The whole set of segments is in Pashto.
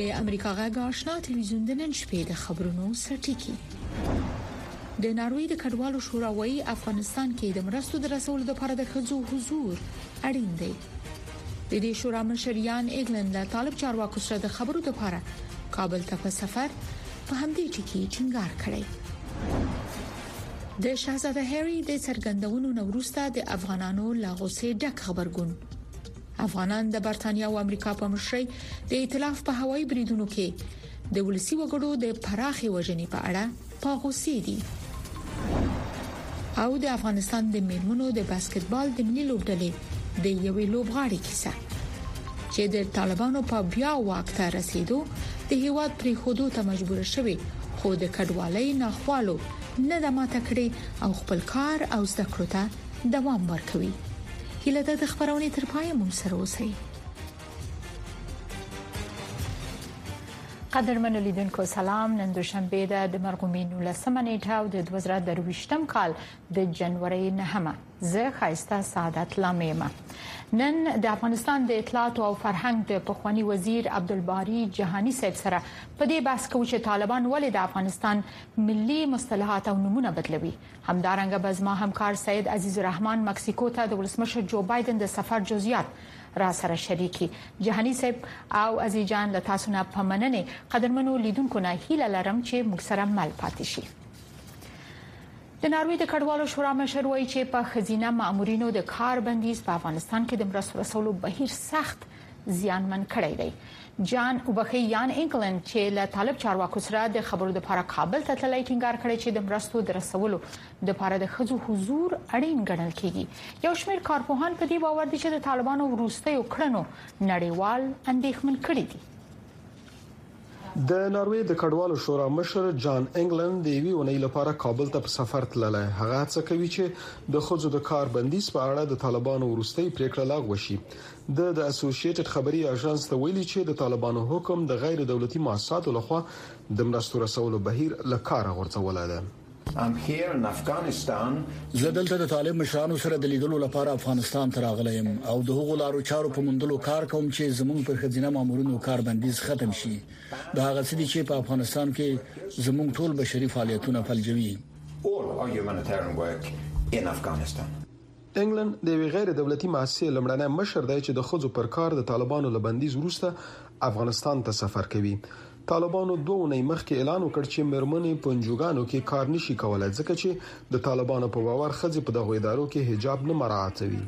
د امریکا غږ آشنا ټلویزیون د نن شپې د خبرونو سرټیکی. د ناروې د کډوالو شورا وايي افغانستان کې د مرستو د رسولو لپاره د ښځو حضور اړین دی. د دې شورا مشریان انګلند له طالب چارواکو سره د خبرو لپاره کابل ته په سفر په همدې ټکی ټینګار کړی. د شاهزاده هری د څرګندونو وروسته د افغانانو لا غوسې ډک خبرګون. افغانان د برتانیا او امریکا په مشرۍ د ائتلاف په هوایي بریدونو کې د ولسی وګړو د پراخي وژنې په اړه په غوسې دي. او د افغانستان د میرمنو د باسکټبال د ملي لوبډلې د یوې لوبغاړې کیسه چې د طالبانو په بیا واک ته رسیدو د هیواد پرې خودو ته مجبور شوي خو د کډوالۍ ناخوالو نه د ماته کړي او خپل کار او زده کړو ته دوام ورکوي. هیله ده د خبرونې تر پایه مو سره اوسئ. قدرمن لیدونکو سلام. نن دوشنبه ده د مرغومین 19 نیټه او د 2023م کال د جنوري 9مه. زه خایسته سعادت لامیمه. نن د افغانستان د اطلاعات او فرهنګ د پخوانی وزیر عبدالباری جهانی صاحب سره په دې بحث کوي چې طالبان ولې د افغانستان ملي مصطلحات او نمونه بدلوي. همدارنګه بزما همکار سید عزیز الرحمن مکسیکو ته د ولسمشر جو بایدن د سفر جزئیات را سره شریکي. جهانی صاحب او عزیز جان له تاسو نه پمننه قدرمنو لیدونکو نه هیله لرم چې موږ سره مل پاتې شي. د ناروې د کډوالو شورا مشر وایي چې په خزینه مامورینو د کار بندیز په افغانستان کې د مرستو رسولو بهیر سخت زیانمن کړی دی. جان وبخیان انګلند چې له طالب چارواکو سره د خبرو لپاره کابل ته تللی ټینګار کړی چې د مرستو د رسولو لپاره د ښځو حضور اړین ګڼل کیږي. یو شمېر کارپوهان په دې باور دي چې د طالبانو وروستیو کړنو نړیوال اندېښمن کړي دي. د ناروې د کډوالو شورا مشر جان انګلند د وی ونې لپاره کابل ته په سفر تللی. هغه څه کوي چې د خځو د کار بندیز په اړه د طالبانو وروستي پریکړه لغوه شي. د اسوسییټډ خبري اژانس ته ویلي چې د طالبانو حکم د غیر دولتي مؤسساتو لخوا د مرستو رسولو بهیر لکاره غورځول دی. زه دلته د طالب مشرانو سره د لیدلو لپاره افغانستان ته راغلی یم او د هغو لارو چارو په موندلو کار کوم چې زموږ پر خزینه مامورینو کار بندیز ختم شي. دا هغه څه دي چې په افغانستان کې زموږ ټول بشري فعالیتونه فلجوي. انګلند د غیر دولتي مؤسسې لمړنۍ مشر دی چې د خځو پر کار د طالبانو لبندیز وروسته افغانستان ته سفر کوي. طالبانو 2 ونې مخکې اعلان وکړ چې مرمنې پنځوګانو کې کار نشي کولای ځکه چې د طالبانو په باور ښځې په دغه ادارو کې حجاب نه مراعاتوي.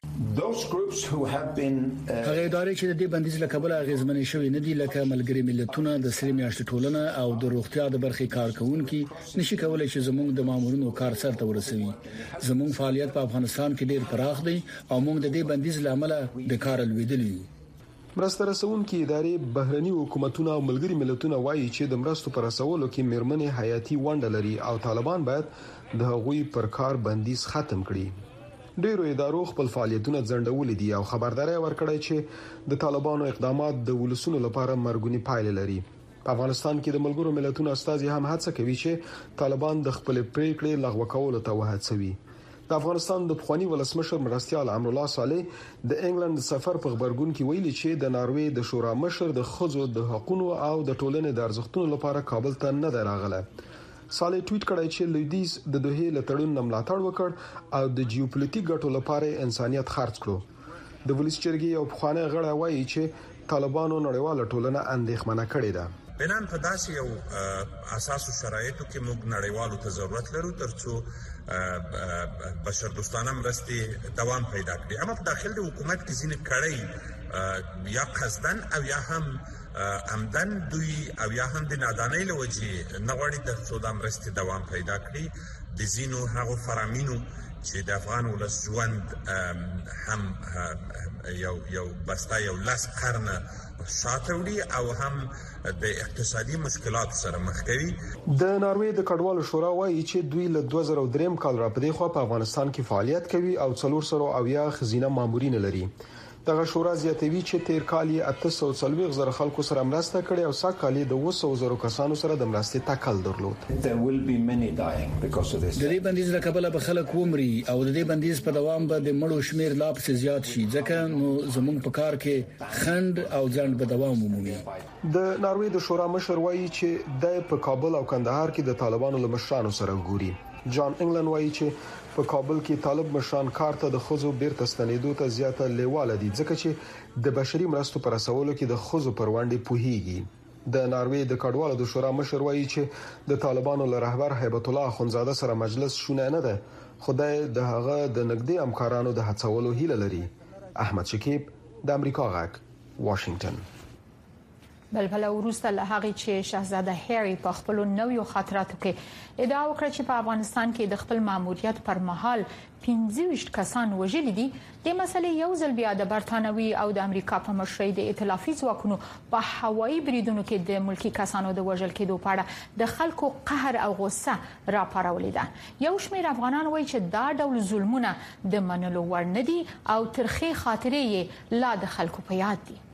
هغه ادارې چې د دې بندیز له کبله غیزمنې شوې نه دي لکه ملګری ملتونه د سری میاشتې ټولنه او د روغتیا د برخې کارکونکو نشي کولای چې زموږ د مامورینو کار سرته ورسوي. زموږ فعالیت په افغانستان کې ډیر پراخ دی او موږ د دې بندیز لامل د کار لویدلی یو. مرسته رسونکي ادارې بهرني حکومتونه او ملګری ملتونه وایي چې د مرستو پر رسولو کې میرمنې حیاتي ونډه لري او طالبان باید د هغوی پر کار بندیز ختم کړي. ډیرو ادارو خپل فعالیتونه ځنډولې دي او خبرداري ورکړې چې د طالبانو اقدامات د ولسونو لپاره مرګونی پایله لري. په افغانستان کې د ملګرو ملتونو استازي هم هڅه کوي چې طالبان د خپل پریکړې لغوه کولو ته وهڅوي. د افغانستان د پخوانی ولسمشر مرستیال امرالله صالح د انګلند سفر په خبرګون کې ویلي چې د ناروې د شورا مشر د خځو د حقوقو او د ټولنې د ارزښتونو لپاره کابل ته نه راغله. صالح ټویټ کړی چې لویدیز د دوه له تړون ملاتړ وکړ او د جیوپولیټیک ګټو لپاره انسانيت خرڅ کړو. د ولس جرګې یو پخوانی غړی وایي چې طالبانو نړیواله ټولنه اندېښمنه کړې ده. بنان په داسې یو اساسو شرایطو کې موږ نړیوالو ته ضرورت لرو ترڅو بشردوستانه مرستې دوام پیدا کړي. اما په داخل د حکومت کې ځینې کړي یا قصدن او یا هم عمدن دوی او یا هم د نادانۍ له وجې نه غواړي ترڅو د مرستې دوام پیدا کړي. د ځینو هغو فرامینو چې د افغان ولس ژوند هم یو بسته یو لاس قرنه شاته وړي او هم د اقتصادي مشکلات سره مخ کوي. د ناروې د کډوالو شورا وایي چې دوی له 2003 کال را پدې خو په افغانستان کې فعالیت کوي او 400 خزینه مامورین لري. د دغه شورا زیاتوي چې تیر کال یې 840 زره خلکو سره مرسته کړې او سږ کال د 200 زره کسانو سره د مرستې تکل درلود. د دې بندیز له کبله به خلک ومري او د دې بندیز په دوام به د مړو شمیر لا پسې زیات شي ځکه نو زموږ په کار کې خند او ځند به دوام ومومي. د ناروې د شورا مشر وایي چې د په کابل او کندهار کې د طالبانو له مشرانو سره ګوري. جان انګلند وایي چې په کابل کې طالب مشران کار ته د خزو بیرته ستنېدو ته زیاته لیواله دي ځکه چې د بشري مرستو پر رسولو کې د خزو پر وړاندې پوهیږي. د ناروې د کډوالو د شورا مشر وایي چې د طالبانو له رهبر هیبت الله اخونزاده سره مجلس شونه نه ده، خدای د هغه د نږدې همکارانو د هڅولو هیله لري. احمد شکیب د امریکا غږ واشنگټن. بلبل وروسته له هغه چې شاهزاده هری په خپل نویو خاطراتو کې ادعا وکړه چې په افغانستان کې د خپل ماموریت پر مهال 25 کسان وژل دي، د مسلې یو ځل بیا د برتانوي او د امریکا په مشرۍ د ائتلافي ځواکونو په هوایي بریدونو کې د ملکی کسانو د وژل کېدو په اړه د خلکو قهر او غوسه راپارولې ده. یو شمېر افغانان وایي چې دا ډول ظلمونه د منلو وړ نه دي او ترخې خاطرې یې لا د خلکو په یاد دي.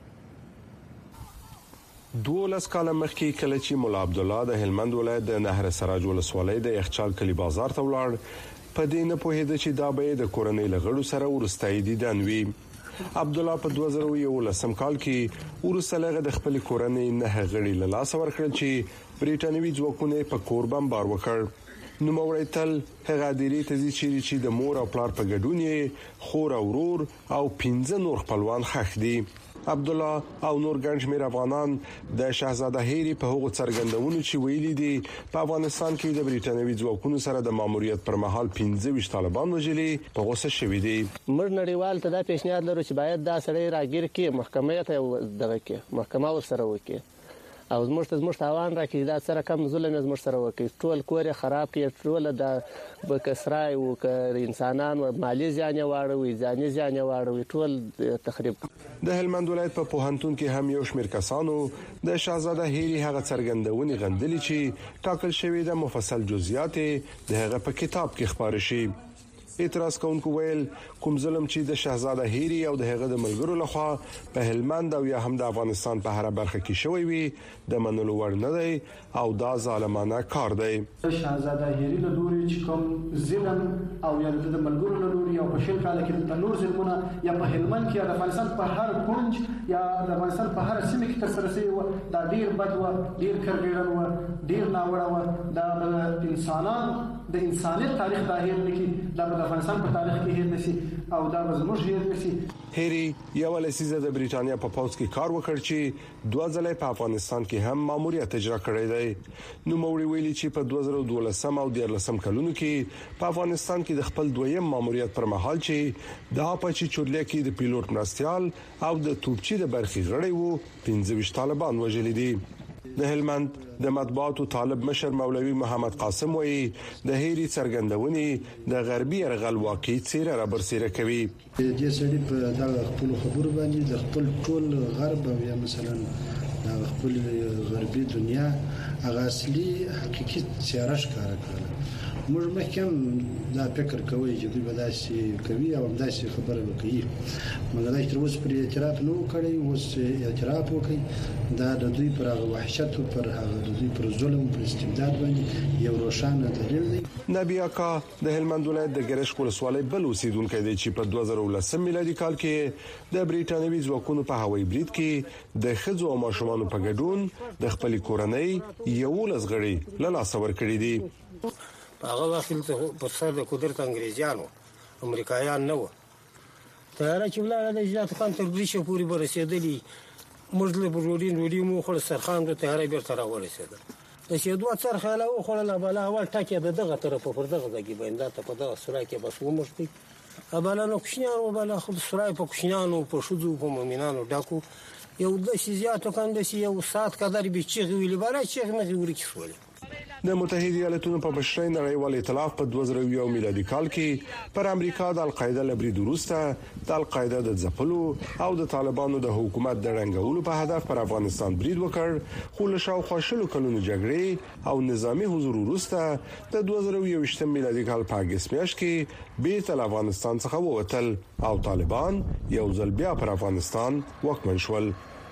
12 کاله مخکې کله چې مولا عبد الله د هلمند ولایت د نهر سراج ولسوالۍ د یخچال کلی بازار ته ولاړ، په دې نه پوهېده چې دا به د کورنۍ لغړو سره ورستای دیدن وي. عبد الله په 2011 کال کې ورسره د خپل کورنۍ نه غړي له لاس ورکړل چې بریټانوي ځواکونه په کور بمبار وکړ. نو موري تل هغه ډيري تزي چې د مور او پلار په ګډون یې خور او ورور او 15 نور خپلوان خښ دي. عبد الله او نور ګڼ شمېر افغانان د شاهزاده هری په هغو څرګندونو چې ویلي دي په افغانستان کې د بریټانوي ځواکونو سره د ماموریت پر مهال 15 طالبان وژلي په غوسه شوي دي. موږ نړیوال ته دا پیشنهاد لرو چې باید دا سړی راګیر کې محکمې ته دغه کې محکمه ورسره وکړي او زموږ تاوان راکړي، دا سره کم ظلم زموږ سره وکړي، ټول کور خراب کړي، ټول د بکسرای او ک انسانان او مالی ځان واړوي، ځاني ځان واړوي، ټول تخریب. د هلمند ولایت په پوهنتون کې هم یو شمېر کسانو د شاهزاده هری هغه څرګندونې غندلې چې ټاکل شوی د مفصل جزئیات د هغه په کتاب کې خبر شي. اعتراض کوونکو ویل کوم ظلم چې د شاهزاده هری او د هغه د ملګرو لخوا په هلمند او یا هم د افغانستان په هر برخه کې شوی وي د منلو وړ نه دی او دا ظالمانه کار دی. شاهزاده هری له لوري چې کوم ظلم او یا د ملګرو له لوري او په شل کال کې د نور ظلمونه یا په هلمند کې د افغانستان په هر کونج یا د افغانستان په هر سیمه کې تر سره شوی دا ډیر بد و، ډیر کړګړن و، ډیر ناوړه و. دا انسانان د انسانیت تاریخ د هیر نکي د افغانستان په تاریخ کې هیر نشي او دا زموږ هیر نشي. هری یو لسیزه د بریټانیا په پوځ کې کار وکړ چې 2 ځله په افغانستان کې هم ماموریت اجرا کړی دی. نو موري ویلي چې په 2012 او 2013 کلونو کې په افغانستان کې د خپل دویم ماموریت پر مهال چې د اپاچی چورلیا کې د پیلوټ مرستيال او د توپچي د برخي غړي وو 15 طالبان وژل دي. د هلمند د مطبوعاتو طالب مشر مولوي محمد قاسم وایي د هری څرګندونې د غربي ارغل واقعي څیره را برسېره کوي. د سړي په دا خپل خبرو باندې د خپل ټول غرب یا مثلا د خپل غربي دنیا هغه اصلي حقيقي څیره ښکاره کړل. موږ مخکې دا فکر کوي چې دوی به داسې کوي او داسې خبره وکړي، مګر دا تر اوسه پر اعتراف نه وکړي. اوس اعتراف وکړي دا د دوی پر هغه وحشت او پر هغه د دوی پر ظلم او استبداد باندې یو روښانه دلیل دی. نبی اکا د هلمند ولایت د ګرشک ولسوالۍ بل اوسیدونکو دی چې په 2019 میلادي کال کې د بریټانوي ځواکونو په هوایي برید کې د خځو او ماشومانو په ګډون د خپل کورنۍ یو لزغړي له لاس ورکړي دي. هغه وخت ته پر سر د قدرت انګريزانو امریکایان نه و. تیاره چې ولاړه د اجازه کان تر بریښه پورې برسېدلی، موږ له بروډین مو خل سرخان د تیاره بیرته راورسېدل. د شیدو څرخه له خړل بالا اول ټاکه دغه طرف پر دغه ځای باندې ته په دغه سره کې بس ومشتي ابالا نو کوشنیانو بالا خود سره په کوشنیانو په شذو په مؤمنانو ډاکو یو د شیزاتو کاندې یو سات قدر به چیغ ویل بالا چیغ نه ورکی شول. د متحده ایالاتونو په بشري نړیوال ائتلاف په 2001 میلادي کال کې پر امریکا د القاعده لبرید وروسته د القاعده د ځپلو او د طالبانو د حکومت د رنګولو په هدف پر افغانستان برید وکړ، خو له شاوخوا شلو کلونو جګړې او نظامی حضور وروسته د 2021 میلادي کال په اگست میاشت کې بیرته افغانستان څخه ووتل او طالبان یو ځل بیا پر افغانستان واکمن شول.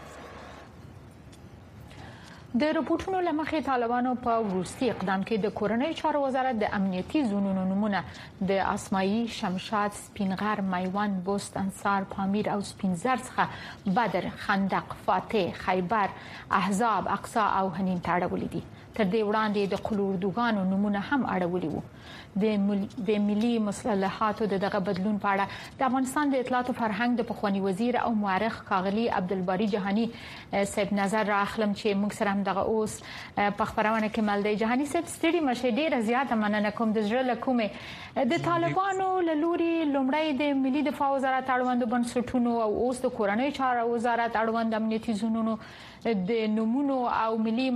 د رپورټونو لمخې طالبانو په وروستي اقدام کې د کورنۍ چارو وزارت د امنیتي زونونو نمونه د اسماعیل، شمشاد، سپینغر، میوند، بست، انصار، پامیر او سپینزر څخه بدر، خندق، فاتح، خیبر، احزاب، اقصا او حنین ته اړولې دي. تر دې وړاندې د قلوردوګانو نمونه هم اړولې وو. د ملي مصالحاتو دغه بدلون په اړه د افغانستان د اطلاعات او فرهنګ د پخوانی وزیر او مورخ ښاغلي عبدالباری جهانی صاحب نظر راخلم چې موږ سره دغه اوس په خبرونه کې ملدي. جهانی صاحب ستړي مشه ډیره زیاته مننه کوم د زړه لکومه د طالبانو لوري لومړی د ملي دفاع وزارت اړوند بنسټونو او اوس د کورنۍ چارو وزارت اړوند امنیتي زونونو د نمونو او ملي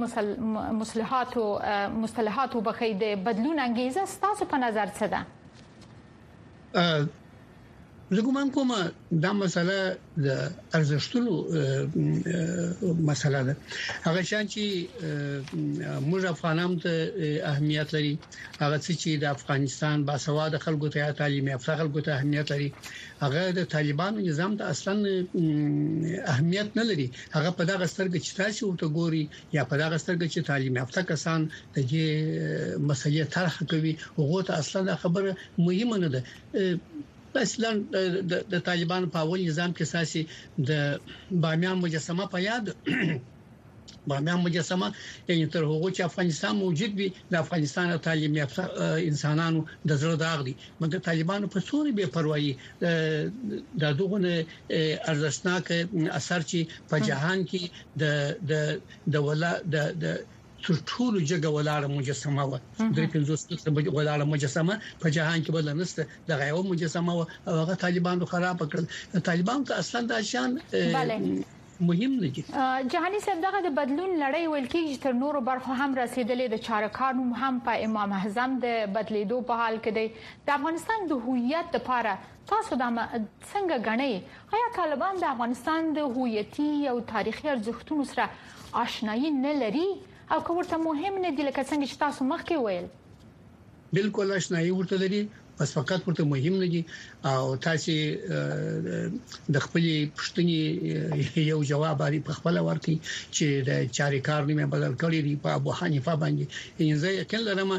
مصطلحاتو بخې د بدلون انګیزه ستاسو په نظر څه ده؟ زه ګومان کوم دا مسله د ارزښتونو مسله ده. هغه شان چې موږ افغانان ته اهمیت لري، هغه چې د افغانستان باسواده خلکو ته تعلیم یافته خلکو ته اهمیت لري، هغه د طالبانو نظام ته اصلا اهمیت نه لري. هغه په دغه سترګې چې تاسو ورته ګوري یا په دغه سترګې چې تعلیم یافته کسان د دې مسلې طرح کوي، هغه ته اصلا خبره مهمه نه ده. اصلا د طالبانو په اول نظام کې ساسي د بامیان مجسمه په یاد بامیان مجسمه یعنی تر هغه چې افغانستان موجود وي د افغانستان تعلیم یافته انسانانو د زړه داغ دي، مګر طالبانو په څوري بے پروايي د دغه ارزښتناک اثر چې په جهان کې د ولا د ټول جګه ولاړه مجسمه و د 500 ولاړه مجسمه په جهان کې بل نسته د غیو مجسمه و هغه طالبانو خراب کړل. طالبانو ته اصلا د شان مهم نه دي. جهانی صاحب دغه د بدلون لړۍ ویل کېږي تر نورو برخو هم رسیدلې، د چارکانو هم په امام اعظم د بدلیدو په حال کې دی. د افغانستان د هویت لپاره تاسو دا څنګه غنئ؟ آیا طالبان د افغانستان د هویتي او تاریخي ارزښتونو سره آشنایي نه لري او که ورته مهم نه دي لکه څنګه چې تاسو مخکې ویل؟ بالکل آشنایي ورته لري، بس فقط ورته مهم نه دي. او تاسو د خپل پښتني یو جواب لري په خپل ورکي چې د چاریکار نیمه بدل کړی دی په ابو حنیفه باندې. انځه یقین لرم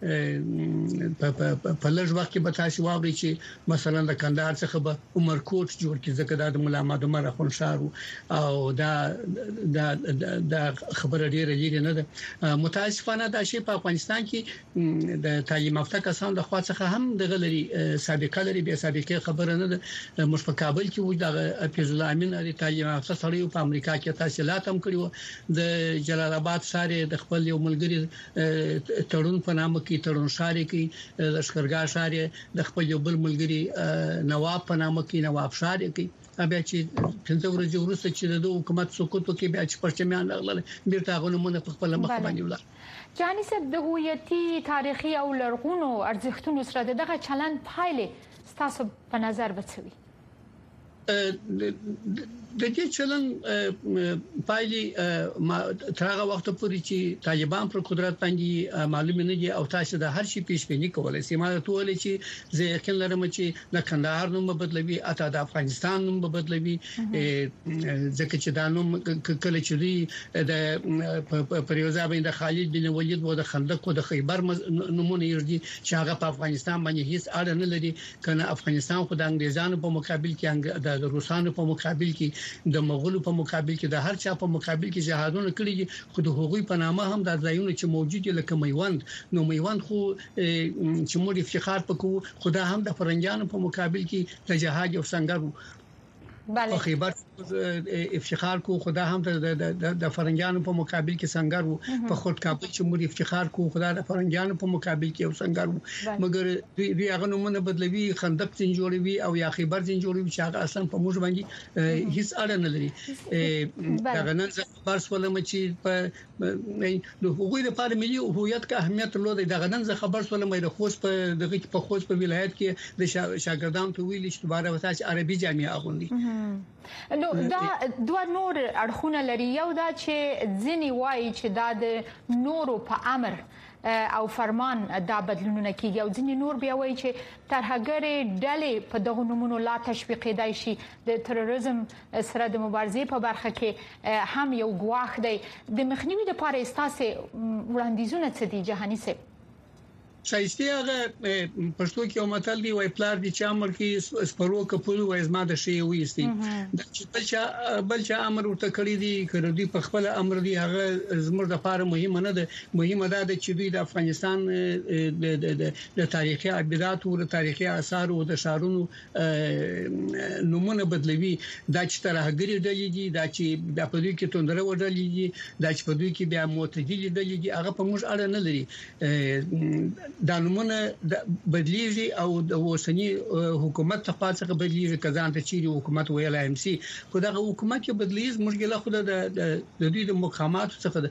په لږ وخت کې به تاسو واورئ چې مثلا د کندهار څخه به عمرکوټ جوړ کړي، ځکه د مولا محمد عمر اخون شارو او دا خبره ډیره لري نه ده. متاسفانه دا شی په افغانستان کې د تعلیم یافته کسانو د خوا څخه هم د غلري سابقه لري، به سابقه خبره نه ده. مش په کابل کې و د حفیظ الله امین علي تعلیم یافته سړی په امریکا کې تحصیلات هم کړی، د جلال آباد شهر د خپل یو ملګری تړون په نامه کې تړون شاري کې د لشکرګاه شاري د خپل یو بل ملګری نواب په نامه کې نواب شاري کې بیا چې څنګه ورځ وروسته چې د حکومت سقوط وکړي بیا چې پرچمیان راغله بیرته غوونه په خپل مخ باندې ولا. جهانی صاحب د هویتي تاریخي او لرغونو ارزښتونو سره دغه چلند پایلې ستاسو په نظر بچوي؟ د دې چلن پایلې تر هغه وخت پورې چې طالبان پر قدرت باندې معلوم نه دي او تاسو د هر شي پیشبینی کولای شئ. ما ته ولې چې زه یقین لرم چې د کندهار نوم بدلوي، اته د افغانستان نوم بدلوي، ځکه چې دا نوم کله چې د پریوزا باندې د خالد بن ولید او د خندق او د خیبر نمونه یردي چې هغه په افغانستان باندې هیڅ اړه نه لري، کنه افغانستان خو د انګریزانو په مقابل کې د روسانو په مقابل کې د مغولو په مقابل کې د هر چا په مقابل کې جهادونه کړی دي، خو د هغوی په نامه هم د ځایونو چې موجود دي لکه میوند، نو میوند خو چې موږ افتخار وکړو خدا هم د فرنجانو په مقابل کې د جهاد او سنگر په خیبر افتخار کو خدا هم د فرنګانو په مقابل کې څنګه وو په خود کابل چې موږ افتخار کو خدا د فرنګانو په مقابل کې یو څنګه وو مګر دوی هغه نومونه بدلوي خندق څنګه جوړوي او یا خیبر څنګه جوړوي چې هغه اصلا په موږ باندې هیڅ اړه نه لري دا نن خبر سولم چې په د حقوقي لپاره ملي هویت کا اهمیت لري دا نن خبر سولم د خوست په خوست په ولایت کې د شاګردانو ته ویل چې دوباره وتاش عربي جامعه اغوندي نو دا دوه نور اړخونه لري یو دا چې ځنی وایي چې دا د نورو په امر او فرمان دا بدلونونه کیږي او ځینې نور بیا وایي چې ترهګرې ډلې په دغه نمونه لا تشویقېدای شي د تروریزم سره د مبارزې په برخه کې هم یو ګواښ دی د مخنیوي لپاره استاسه وړاندیزونه څه دي جهاني صاحب شایسته هغه پښتو کې یو متل دی وای پلار دي چې امر کې سپرو کپلو وای زما د شی وېستي د چې بل چې امر ورته کړی دی کړو دی په خپل امر دی هغه زموږ د لپاره مهمه نه ده مهمه ده چې دوی د افغانستان د تاریخي ابدات او د تاریخي آثار او د شارونو نمونه بدلوي دا چې ترهګری ډلې دي دا چې د په دوی کې توندره وډلې دي دا چې په دوی کې بیا معتدل ډلې دي هغه په موږ اړه نه لري دا نمونه بدلیږي او د اوسنی حکومت څخه بدلیږي کزان ته چیرې حکومت ویل ام سي خو دا حکومت کې بدلیږي موږ له خود د دوی د مقامات څخه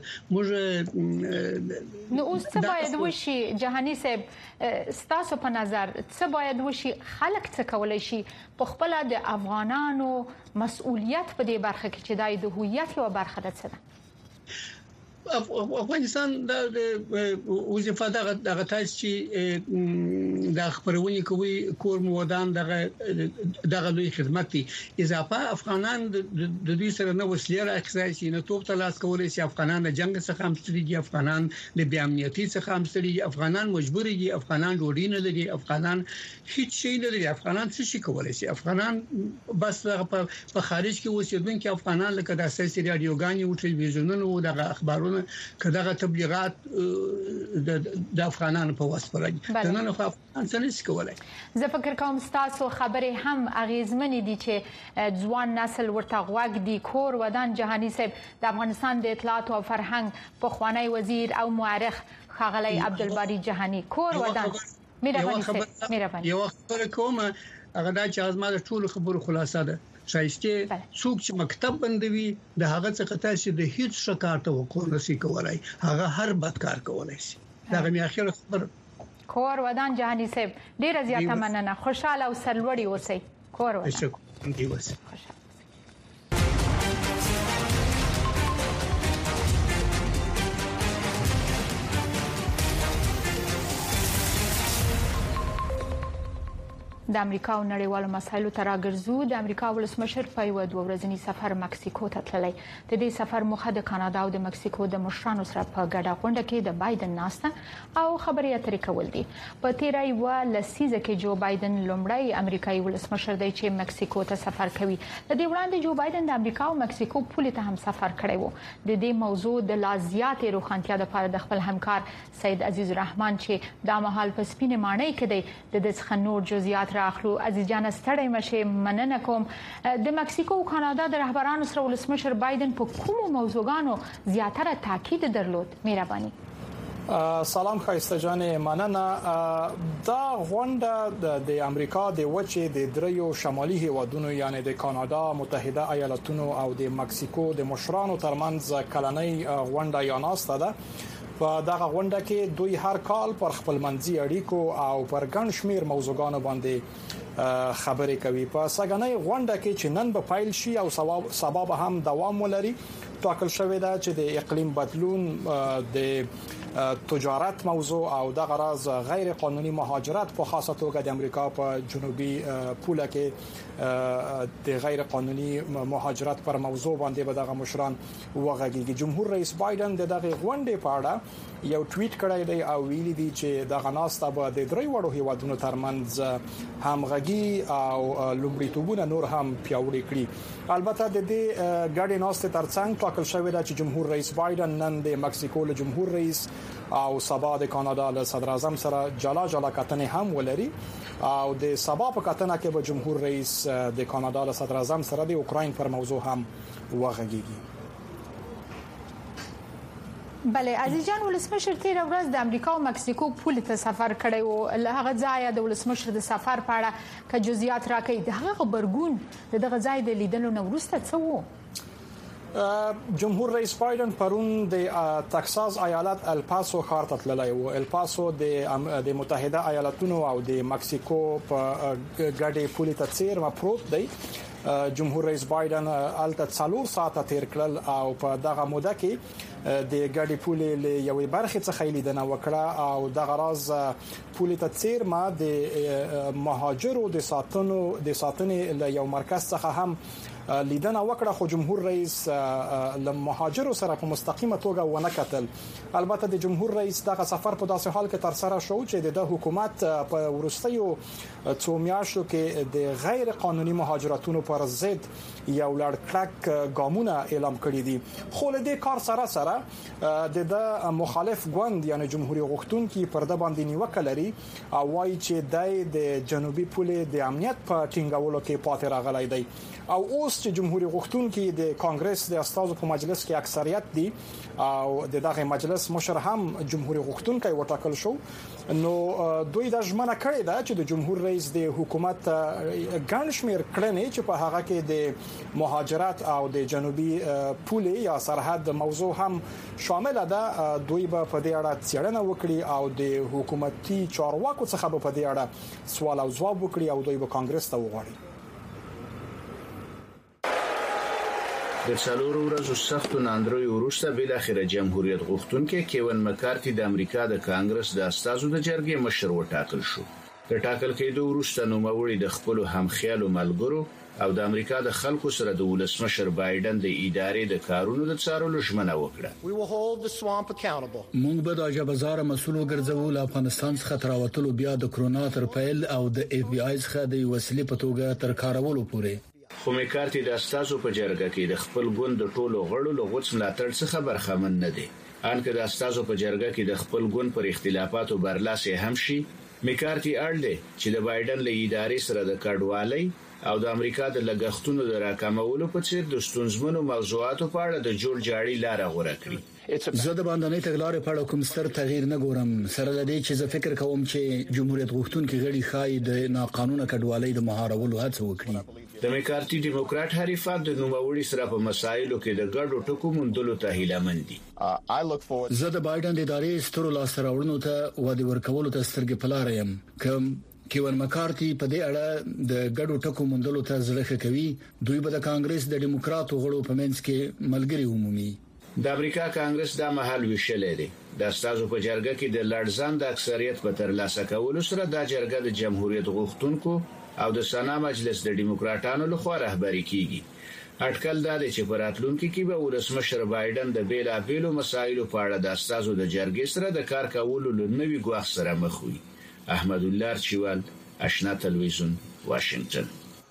موږ نو اوس څه باید وشي جهاني صاحب ستاسو په نظر څه باید وشي خلک څه کولای شي په خپل د افغانانو مسؤلیت په دې برخه کې چې د هویت یو برخه ده څه افغانستان د وظیفه دغه تاسو چې د خبرونې کوي کور مودان دغه لوی خدمت دي اضافه افغانان د دوی سره نو وسلې راخصای شي نه توپ تلاش کولای شي افغانان د جنگ څخه هم ستړي افغانان د بیا امنیتي څخه هم ستړي افغانان مجبور دي افغانان ډوډۍ نه لري افغانان هیڅ شي نه لري افغانان څه شي کولای شي افغانان بس په خارج کې اوسېدونکو افغانان لکه د اساسي رادیوګانې او ټلویزیونونو او د اخبارونو کداغه تبلیغات د افغانانو په واسطه راځي نن خو افغان څه نشي کولای زه فکر کوم تاسو خبره هم اغیزمن دي چې ځوان نسل ورته غوږ دي کور ودان جهاني صاحب د افغانستان د اطلاعات او فرهنګ په خوانی وزیر او مورخ خاغلی عبدالباری جهاني کور ودان مهرباني یو خبره کوم هغه د چازما د ټول خبرو خلاصه ده شایسته څوک چې مکتب بندوي د هغه څخه تاسو د هیڅ شکایت توقع نشي کولای هغه هر بد کار کولای شي دا غمی اخر خبر کور ودان جهاني صاحب ډیر زیاته مننه خوشاله او سرلوړي اوسئ کور ودان شکر د امریکا او نړیوالو مسایلو ته راګرځو د امریکا ولسمشر په یو دوه ورځنی سفر مکسیکو ته تللی د دې سفر موخه د کاناډا او د مکسیکو د مشرانو سره په ګډه غونډه کې د بایدن ناسته او خبرې اترې کول دي په تیرې و لسیزه کې جو بایدن لومړی امریکایي ولسمشر دی چې مکسیکو ته سفر کوي د دې وړاندې جو بایدن د امریکا او مکسیکو پولې ته هم سفر کړی وو د دې موضوع د لازیات روښانتیا لپاره د خپل همکار سید عزیز الرحمن چې د مهال په سپینه مانۍ کې دی د څخه نور جزئیات راخلو عزیز جان ستړی مشه مننه کوم د مکسیکو او کاناډا د رهبرانو سره ولسمشر بایدن په کومو موضوعاتو زیاتره تاکید درلود مهرباني سلام خایسته جان مننه دا غونډه د امریکا د وچې د دریو شمالي هیوادونو یعنی د کاناډا متحده ایالاتونو او د مکسیکو د مشرانو ترمنځ کلنۍ غونډه یا ناسته ده په دغه غونډه کې دوی هر کال پر خپلمنځي اړیکو او پر ګڼ شمیر موضوعاتو باندې خبرې کوي په سګنۍ غونډه کې چې نن به پایل شي او سبب هم دوام ولري ټاکل شوې ده چې د اقلیم بدلون د تجارت موضوع او د غرض غیر قانوني مهاجرت په خاصه توګه د امریکا په جنوبي پوله کې د غیر قانوني مهاجرت پر موضوع باندې به دغه مشران وغږیږي جمهور رئیس بایدن دغه غونډې په اړه یو ټویټ کړی دی او ویلي دی چې دغه ناسته به د درې وړو هیوادونو ترمنځ همغږي او لومړیتوبونه نور هم پیاوړي کړي البته د دې ګډې ناسته ترڅنګ ټاکل شوې ده چې جمهور رئیس بایدن نن د مکسیکو له جمهور رئیس او سبا د کاناډا له صدر اعظم سره جلا کتنې هم ولري او د سبا په کتنه کې به جمهور رئیس د کاناډا له صدر اعظم سره د اوکراین پر موضوع هم وغږیږي. بله عزیز جان ولسمشر تیر ورځ د امریکا او مکسیکو پول ته سفر کړی او له هغه ځای د ولسمشر د سفر په اړه ک جزئیات راکړي د هغه خبرګون دغه ځای د لیدلو نو وروسته څه وو؟ جمهور رئیس بایدن پرون د تکساس ایالت الپاسو ښار ته تللی و. الپاسو د متحده ایالاتونو او د مکسیکو په ګډې پولې ته څیر پروت دی. جمهور رئیس بایدن الته 4 ساعته تیر کړل او په دغه موده کې د ګډې پولې له یوې برخې څخه لیدنه وکړه او دغه راز پولې ته څیر ما د مهاجرو د ساتنې له یو مرکز څخه هم لیدنه وکړه خو جمهور رئیس له مهاجرو سره په مستقیمه توګه ونه کتل. البته د جمهور رئیس دغه سفر په داسې حال کې تر سره شو چې د حکومت په ورستیو څو میاشتو کې د غیر قانوني مهاجرتونو پر ضد یو لړ کلک ګامونه اعلان کړی دي. خو له دې کار سره د مخالف ګوند یعنی جمهوریت غوښتونکي پر د باندې نیوکه لري او وايي چې د جنوبي پولې د امنیت په ټینګولو کې پاتې راغلی دی او اوس چې جمهوریت غوښتونکي د کانګرس د استازو په مجلس کې اکثریت دي او دغه مجلس مشر هم جمهوریت غوښتونکي وټاکل شو نو دوی د ژمنه کړې ده چې د جمهور رئیس د حکومت ګڼ شمېر کړنې چې په هغه کې د مهاجرت او د جنوبي پولې یا سرحد موضوع هم شامل ده دوی به په دې اړه څېړنه وکړي او د حکومتي چارواکو څخه به په دې اړه سوال او ځواب وکړي او دوی به کانګرس ته وغواړي. د څلورو ورځو سختو ناندریو وروسته بل اخر جمهوریت غوښتونکي کیون مکارتي د امریکا د کانګرس د استازو د جرګې مشر وټاکل شو. د ټاکل کېدو وروسته نو موري د خپل همخیالو ملګرو او د امریکا د خلکو سره د ولسمشر بایدن د ادارې د کارونو د څارلو ژمنه وکړه. موږ به د اجازه مسؤل وګرځو له افغانستان څخه تر وټلو بیا د کرونا تر پیل او د اف بی آی څخه د وسیلې په توګه تر کارولو پورې. خو مکارتي د استازو په جرګه کې د خپل ګوند د ټولو غړو له غوښتنې ملاتړ څخه برخمن نه دي. انکه د استازو په جرګه کې د خپل ګوند پر اختلافاتو برلاسه هم شي مکارتي اړل چې د بایدن له ادارې سره د کډوالۍ او د امریکا د لګښتونو د راکمولو په څیر د ستونزمنو موضوعاتو په اړه د جوړ جاړي لار غوړه کړی. زه د باندې تګلارې په اړه کوم ستر تغییر نه ګورم سره د دې چې زه فکر کوم چې جمهوریت غوښتونکي غړي خای د ناقانونه کډوالۍ د مهارولو هڅه وکړي. د مکارتي ډیموکرات حریفان د نوموړي سره په مسایلو کې د ګډو ټکو موندلو ته هیله مند دي. زه د بایدن د ادارې سترو لاس راوړنو ته وعده ورکولو ته سترګې پلار یم. کیون مکارتي په دې اړه د ګډو ټکو موندلو ته ځلخه کوي. دوی به د کانګرس د ډیموکراتو غړو په منځ کې ملګری عمومي. د امریکا کانګرس د محل ویشلې دي. د استازو په جرګه کې د لړزان د اکثریت په ترلاسه کولو سره د جرګه د جمهوریت غوښتونکو او د سنا مجلس د ډیموکراټانو لخوا رهبری کیږي. اټکل دا دی چې په راتلونکي کې به ولسمشر بایدن د بیلابېلو مسایلو په اړه د استازو د جرګې سره د کار کولو لنوي ګواښ سره مخ وي. احمد الله چوال، آشنا تلویزیون، واشنگټن.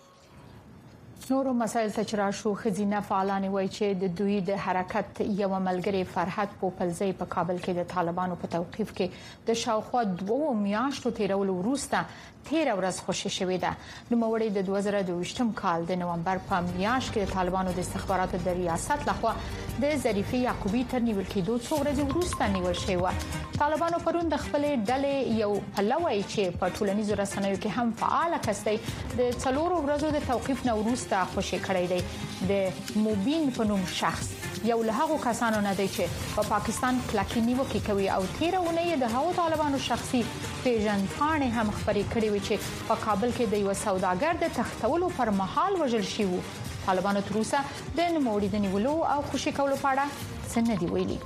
نورو مسایل ته چرشو خزینه فعالان وایي چې د دوی د حرکت یو ملګری فرحت پوپلزی په کابل کې د طالبانو په توقيف کې د شاوخوا 2 میاشتو تیرولو وروسته 13 ورځ خوشی شوې ده. نو موري د 2022م کال د نومبر په میاشت کې د طالبانو د استخباراتو د ریاست لخوا د ظریفي یعقوبی تر نیول کېدو څو ورځې وروسته نیول شوی و. طالبانو پرون د خپل ډلې یو پلوي چې په ټولنیزو رسنیو کې هم فعال کسي د 4 ورځو د توقيف نه وروسته خوشی کړی دی. د موبین په نوم شخص یو له هغو کسانو نه دی چې په پاکستان کلکې نیوکه کوي او 13 اونۍ د هغو طالبانو شخصي پیژندپاڼې هم خبرې کړې وي چې په کابل کې د یو سوداګر د تختولو پر مهال وژل شوی وو. طالبانو تر اوسه د نوموړي د نیولو او خوشی کولو په اړه څه نه دی ویلي.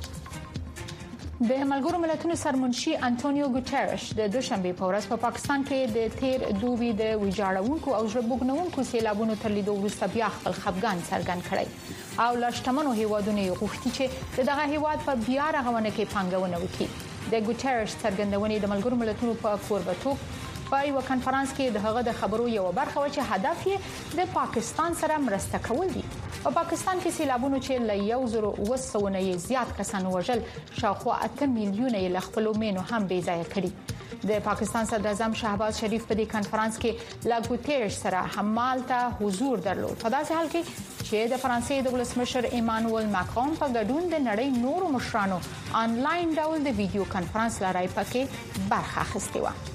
د ملګرو ملتونو سرمنشي انټونیو ګوتيريش د دوشنبه په ورځ په پاکستان کې د تیر دوبي د ویجاړونکو او ژبوګنونکو سیلابونو تر لیدو وروسته بیا خپل خفګان څرګند کړی او لاشتمنو هیوادونو غوښتي چې دغه هیواد په بیا رغونه کې پانګونه وکړي. د ګوتيريش څرګندونې د ملګرو ملتونو په کوربتوب په یو کانفرنس کې د هغه د خبرو یو برخه و چې هدف یې د پاکستان سره مرسته کول دي. په پاکستان کې سیلابونو چې ل 1,200 نه زیات کسان وژل شاوخوا 8 میلیونه یې خپل مینو هم بې ځای کړي. د پاکستان صدر اعظم شهباز شریف په دې کانفرنس کې لا ګوتيرش سره همالته حضور درلود. په داسې حال کې چې د فرانسې د ولسمشر ایمانوئل ماکرون په ګډون د نړۍ نورو مشرانو آنلاین ډول د ویډیو کانفرنس لارای پکې برخه اخیستې و.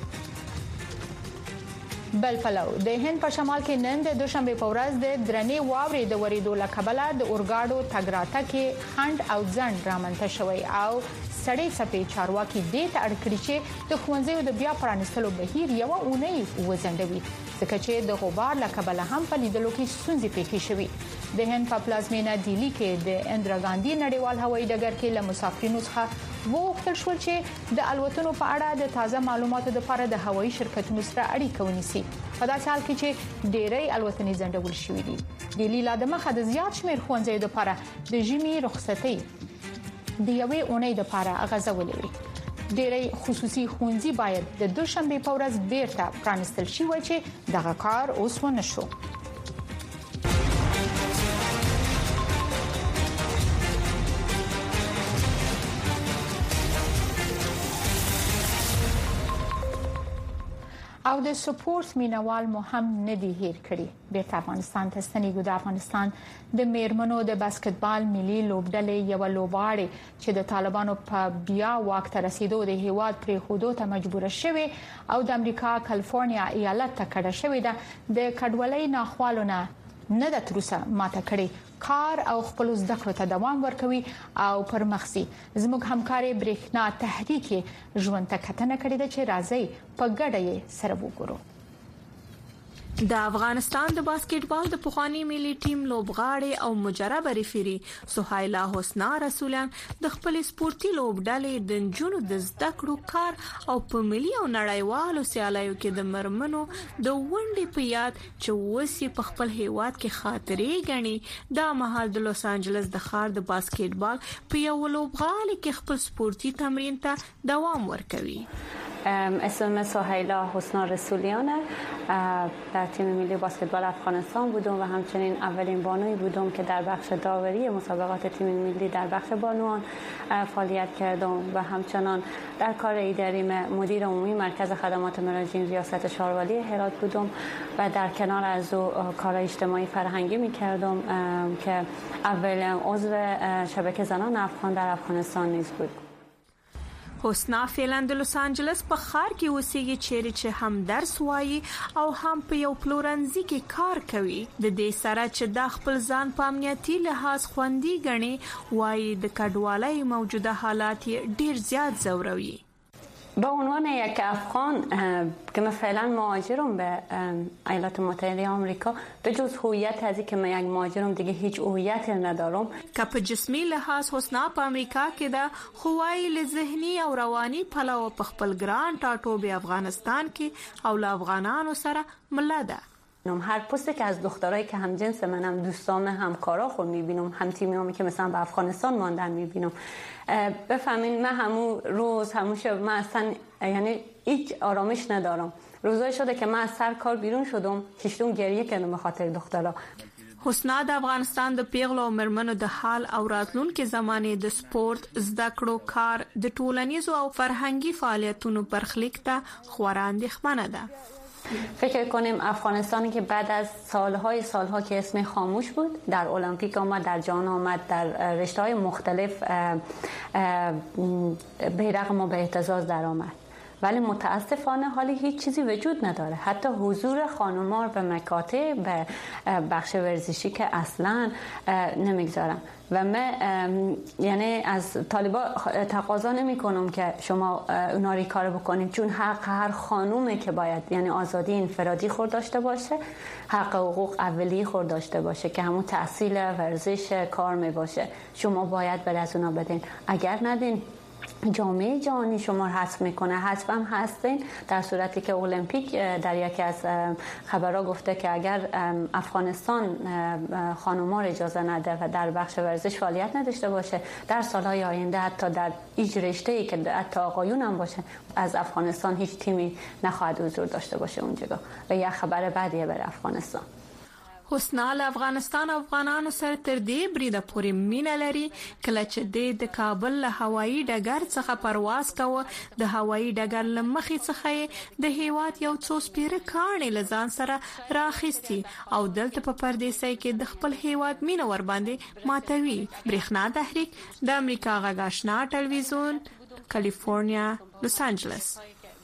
بل پلو د هند په شمال کې نن د دوشنبه په ورځ د درنې واورې د وریدو لکبله د اورګاډو تګراته کې خند او ځند رامنځته شوی او سړې سپې چارواکي دې ته اړ کړی چې د خوندزیو د بیا پرانستلو بهیر یو اونۍ وزندوي ځکه چې د غبار لکبله هم په لیدلو کې ستونزې پیښې شوې. د هند په پلازمینه دلی کې د اندرا ګاندی نړیوال هوایي ډګر کې له مسافرینو څخه وغوښتل شول چې د الوتنو په اړه د تازه معلوماتو لپاره د هوایي شرکتونو سره اړیکه ونیسي. په داسې حال کې چې ډېری الوتنې ځنډول شوې دي. دلی لا د مخه د زیات شمیر خوندزیو لپاره د ژمي رخصتۍ د یوې اونۍ لپاره غځولې وي. ډېری خصوصي ښوونځي باید د دوشنبه په ورځ بیرته پرانستل شي چې دغه کار اوس ونه شو. او د سپورت مینوال مو هم ندی هیر کړی. بیرته افغانستان ته ستنیږو. د افغانستان د میرمنو د باسکټبال ملي لوبډلې یو لوبغاړي چې د طالبانو په بیا واک ته رسیدو د هیواد پرې خودو ته مجبور شوی او د امریکا کالیفورنیا ایالت ته کډه شوی ده د کډوالۍ ناخوالونه نه د تروسه ماته کړي کار او خپل زده کړو ته دوام ورکوي او پرمخسي. زموږ همکاري برېښنا تحریک ژوند ته کتنه کړې ده چې راځي په ګډه سره وګورو. د افغانستان د باسکټبال د پخوانی ملي ټیم لوبغاړي او مجرب ریفری سهیلا حسنا رسولان د خپل سپورتي لوبډلې د جنونو د زده کړو کار او په ملي او نړیوالو سیالیو کې د مرمنو د ونډې په یاد چې وسی په خپل هیواد کې خاطرې غني د مهال د لوس انجلس د ښار د باسکټبال په یو لوبغاړي کې خپل سپورتي تمرین ته دوام ورکوي. اسم سهیلا حسنا رسولیانه در تیم ملی باسکتبال افغانستان بودم و همچنین اولین بانوی بودم که در بخش داوری مسابقات تیم ملی در بخش بانوان فعالیت کردم و همچنان در کار اداری مدیر عمومی مرکز خدمات مراجعین ریاست شاروالی هرات بودم و در کنار از او کار اجتماعی فرهنگی می‌کردم که اول عضو شبکه زنان افغان در افغانستان نیز بود. حسنا فعلا د لوس انجلس په ښار کې اوسېږي چې هم درس وایي او هم په یو پلورنځي کې کار کوي. د دې سره چې د خپل ځان په امنیتي لحاظ خوندي ګڼي وایي د کډوالۍ موجوده حالات ډیر زیات ځوروي. به عنوان یک افغان که من فعلا مهاجرم به ایالات متحده آمریکا به جز هویت از اینکه من یک مهاجرم دیگه هیچ هویتی ندارم. که په جسمی لحاظ حسنا په امریکا کې ده خوای له ذهني او رواني پلوه په خپل ګران ټاټوبه افغانستان کې او له افغانانو سره مله ده. هر پستی که از دخترایی که هم جنس منم دوستام همکارا خود میبینم هم تیمیامی که مثلا به افغانستان ماندن میبینم بفهمین من همون روز همون شب من اصلا یعنی هیچ آرامش ندارم. روزای شده که من از سر کار بیرون شدم ششتون گریه کردم به خاطر دخترا. حسنا د افغانستان د پیغلو او مرمنو د حال او راتلونکو زمانه د سپورت زده کړو کار د ټولنیزو او فرهنګي فعالیتونو برخلیک ته خورا اندېښمنه ده. فکر کنیم افغانستانی که بعد از سالها که اسم خاموش بود در المپیک آمد در جهان آمد در رشته‌های مختلف بیرق ما به اهتزاز در آمد ولی متاسفانه حالی هیچ چیزی وجود نداره. حتی حضور خانم‌ها به مکاتب به بخش ورزشی که اصلا نمیگذارن و من یعنی از طالبا تقاضا نمی‌کنم که شما اوناری کار بکنید چون حق هر خانومه که باید یعنی آزادی انفرادی خود داشته باشه حق حقوق اولیه خود داشته باشه که همون تحصیل ورزش کار می باشه شما باید بر از اونا بدین. اگر ندین جامعه جهانی شما حذف میکنه. حذف هم هستین در صورتی که المپیک در یکی از خبرها گفته که اگر افغانستان خانم‌ها را اجازه نده و در بخش ورزش فعالیت نداشته باشه، در سالهای آینده حتی در هیچ رشته‌ای که حتی آقایون هم باشه از افغانستان هیچ تیمی نخواهد حضور داشته باشه اونجا و یک خبر بدیه برای افغانستان. حسنا افغانستان افغانانو سره تر دې بریده پورې مینه لري. کله چې د کابل له هوایي ډګر څخه پرواز کوه، د هوایي ډګر له مخې څخه د هیواد یو څو سپیره کاڼي له ځان سره راخیستي او دلته په پردیسۍ کې د خپل هیواد مینه ور باندې ماتوي. برېښنا تحریک د امریکا غږ آشنا ټلویزیون، کالیفورنیا، لوس انجلس.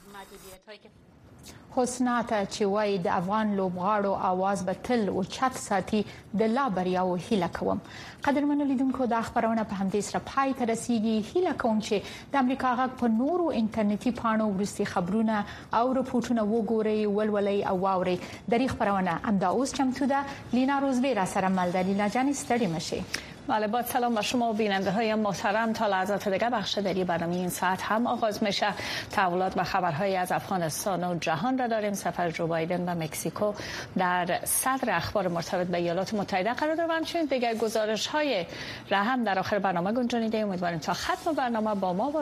حسنا ته چې وای د افغان لوبغاړو आवाज به تل او چت ساتي د لا بریاو هیله کوم. قدرمنو لیدونکو د خبرونه په همدې سره پای ته رسیدي. هیله کوم چې د امریکا غږ په نورو انټرنیټي پاڼو ورستي خبرونه او رپورټونه وګورئ، ولولئ او واورئ. د خبرونه امدا اوس چمتو ده. لینا روزبی را سره مل ده. لینا جان استری مشي. بله، با سلام به شما بیننده های محترم. تا لحظات دیگه بخش دیگه برنامه این ساعت هم آغاز میشه. تحولات و خبرهای از افغانستان و جهان را داریم. سفر جو بایدن به مکزیکو در صدر اخبار مرتبط به ایالات متحده قرار داره و همچنین دیگر گزارش های را هم در آخر برنامه گنجانیده. امیدواریم تا ختم برنامه با ما